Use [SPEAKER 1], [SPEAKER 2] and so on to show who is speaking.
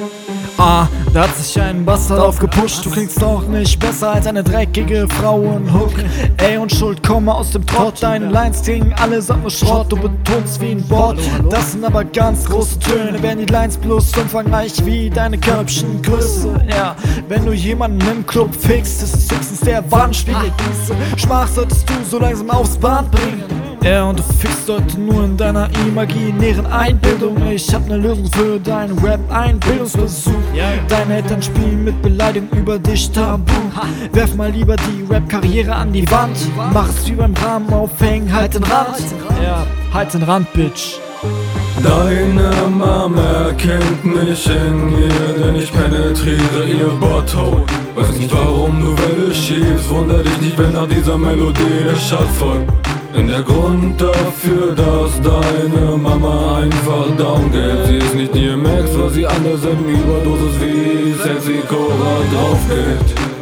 [SPEAKER 1] Da hat sich ein Bastard aufgepusht. Du klingst doch nicht besser als eine dreckige Frauenhook. Ey, und Schuld, komme aus dem Trott. Deine Lines klingen allesamt nur Schrott. Du betonst wie ein Bot. Das sind aber ganz große Töne. Werden die Lines bloß umfangreich wie deine Körbchengröße. Ja, wenn du jemanden im Club fickst, ist es höchstens der Wandspiegel. Diese Schmach solltest du so langsam aufs Band bringen. Ja, und du fickst Leute nur in deiner imaginären Einbildung. Ich hab ne Lösung für deinen Rap-Einbildungsversuch. Deine Eltern spielen mit Beleidigung über dich tabu. Werf mal lieber die Rap-Karriere an die Wand. Mach es wie beim Rahmen aufhängen, halt den Rand. Ja, halt den Rand, Bitch.
[SPEAKER 2] Deine Mama erkennt mich in ihr, denn ich penetriere ihr Butthole. Weiß nicht warum du Welle schiebst, wunder dich nicht, wenn nach dieser Melodie der Schall folgt. Denn der Grund dafür, dass deine Mama einfach down geht. Sie ist nicht DMX, weil sie an derselben Überdosis wie Sexy Cora drauf geht.